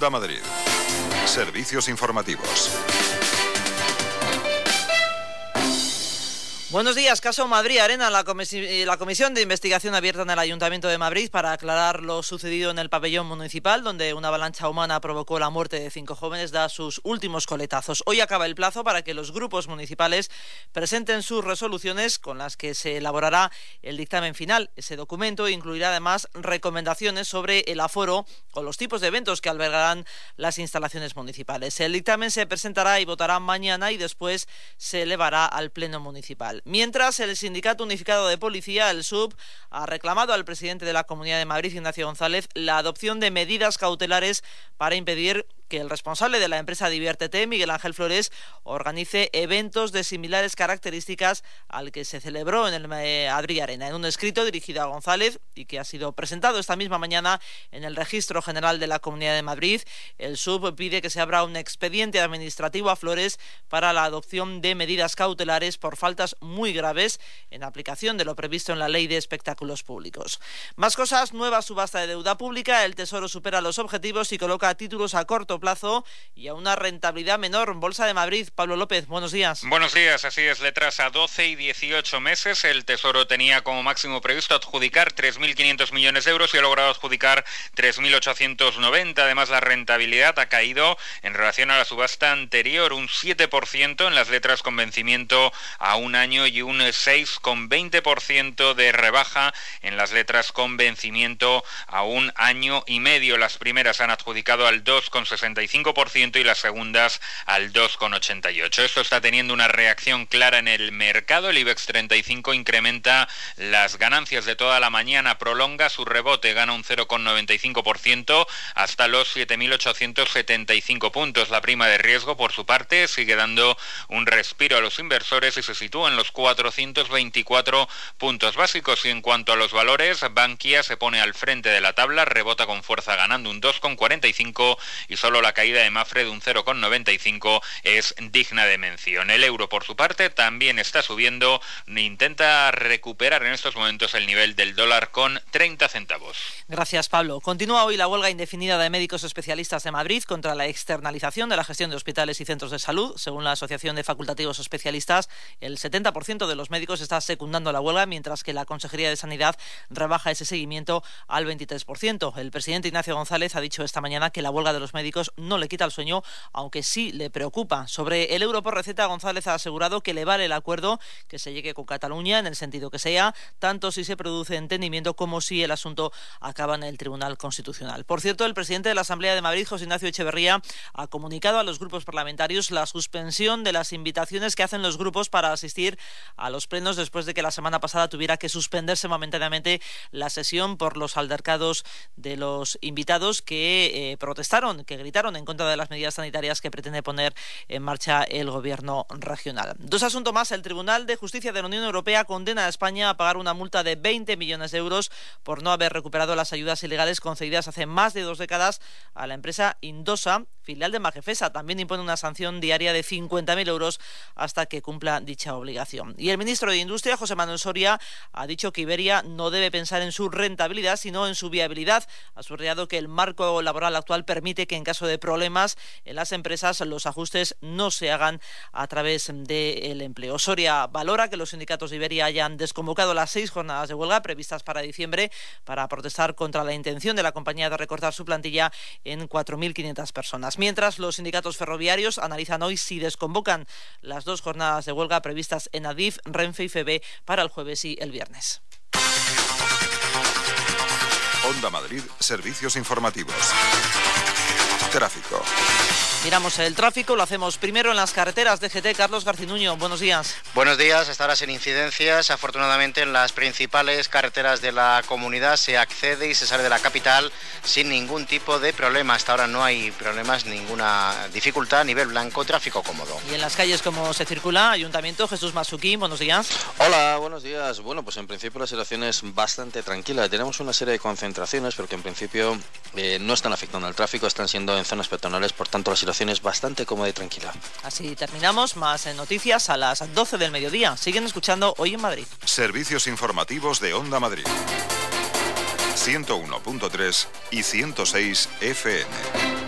Onda Madrid. Servicios informativos. Buenos días. Caso Madrid Arena. La comisión de investigación abierta en el Ayuntamiento de Madrid para aclarar lo sucedido en el pabellón municipal, donde una avalancha humana provocó la muerte de 5 jóvenes, da sus últimos coletazos. Hoy acaba el plazo para que los grupos municipales presenten sus resoluciones con las que se elaborará el dictamen final. Ese documento incluirá además recomendaciones sobre el aforo o los tipos de eventos que albergarán las instalaciones municipales. El dictamen se presentará y votará mañana y después se elevará al Pleno Municipal. Mientras, el Sindicato Unificado de Policía, el SUP, ha reclamado al presidente de la Comunidad de Madrid, Ignacio González, la adopción de medidas cautelares para impedir que el responsable de la empresa Diviértete, Miguel Ángel Flores, organice eventos de similares características al que se celebró en el Madrid Arena. En un escrito dirigido a González y que ha sido presentado esta misma mañana en el Registro General de la Comunidad de Madrid, el SUB pide que se abra un expediente administrativo a Flores para la adopción de medidas cautelares por faltas muy graves en aplicación de lo previsto en la Ley de Espectáculos Públicos. Más cosas: nueva subasta de deuda pública. El Tesoro supera los objetivos y coloca títulos a corto plazo y a una rentabilidad menor. Bolsa de Madrid, Pablo López, buenos días. Buenos días, así es, letras a 12 y 18 meses. El Tesoro tenía como máximo previsto adjudicar 3.500 millones de euros y ha logrado adjudicar 3.890. Además, la rentabilidad ha caído en relación a la subasta anterior, un 7% en las letras con vencimiento a un año y un 6,20% de rebaja en las letras con vencimiento a un año y medio. Las primeras han adjudicado al 2,65% y las segundas al 2,88%. Esto está teniendo una reacción clara en el mercado. El IBEX 35 incrementa las ganancias de toda la mañana, prolonga su rebote, gana un 0,95% hasta los 7.875 puntos. La prima de riesgo, por su parte, sigue dando un respiro a los inversores y se sitúa en los 424 puntos básicos. Y en cuanto a los valores, Bankia se pone al frente de la tabla, rebota con fuerza ganando un 2,45 y solo la caída de Mafre de un 0,95 es digna de mención. El euro, por su parte, también está subiendo, intenta recuperar en estos momentos el nivel del dólar con 30 centavos. Gracias, Pablo. Continúa hoy la huelga indefinida de médicos especialistas de Madrid contra la externalización de la gestión de hospitales y centros de salud. Según la Asociación de Facultativos Especialistas, el 70% de los médicos está secundando la huelga, mientras que la Consejería de Sanidad rebaja ese seguimiento al 23%. El presidente Ignacio González ha dicho esta mañana que la huelga de los médicos no le quita el sueño, aunque sí le preocupa. Sobre el euro por receta, González ha asegurado que le vale el acuerdo que se llegue con Cataluña, en el sentido que sea, tanto si se produce entendimiento como si el asunto acaba en el Tribunal Constitucional. Por cierto, el presidente de la Asamblea de Madrid, José Ignacio Echeverría, ha comunicado a los grupos parlamentarios la suspensión de las invitaciones que hacen los grupos para asistir a los plenos después de que la semana pasada tuviera que suspenderse momentáneamente la sesión por los altercados de los invitados que protestaron, que gritaron en contra de las medidas sanitarias que pretende poner en marcha el gobierno regional. Dos asuntos más. El Tribunal de Justicia de la Unión Europea condena a España a pagar una multa de 20 millones de euros por no haber recuperado las ayudas ilegales concedidas hace más de 2 décadas a la empresa Indosa, filial de Magefesa. También impone una sanción diaria de 50.000 euros hasta que cumpla dicha obligación. Y el ministro de Industria, José Manuel Soria, ha dicho que Iberia no debe pensar en su rentabilidad, sino en su viabilidad. Ha subrayado que el marco laboral actual permite que en caso de problemas en las empresas los ajustes no se hagan a través del empleo. Soria valora que los sindicatos de Iberia hayan desconvocado las 6 jornadas de huelga previstas para diciembre para protestar contra la intención de la compañía de recortar su plantilla en 4.500 personas. Mientras, los sindicatos ferroviarios analizan hoy si desconvocan las 2 jornadas de huelga previstas en Adif, Renfe y FEB para el jueves y el viernes. Onda Madrid, servicios informativos. Tráfico. Miramos el tráfico, lo hacemos primero en las carreteras. DGT, Carlos Garcinuño, buenos días. Buenos días, hasta ahora sin incidencias. Afortunadamente en las principales carreteras de la comunidad se accede y se sale de la capital sin ningún tipo de problema. Hasta ahora no hay problemas, ninguna dificultad a nivel blanco, tráfico cómodo. Y en las calles, ¿cómo se circula? Ayuntamiento, Jesús Masuquín, buenos días. Hola, buenos días. Bueno, pues en principio la situación es bastante tranquila. Tenemos una serie de concentraciones, pero que en principio no están afectando al tráfico, están siendo en zonas peatonales, por tanto la situación es bastante cómoda y tranquila. Así terminamos. Más noticias a las 12 del mediodía. Siguen escuchando Hoy en Madrid. Servicios informativos de Onda Madrid. 101.3 y 106 FM.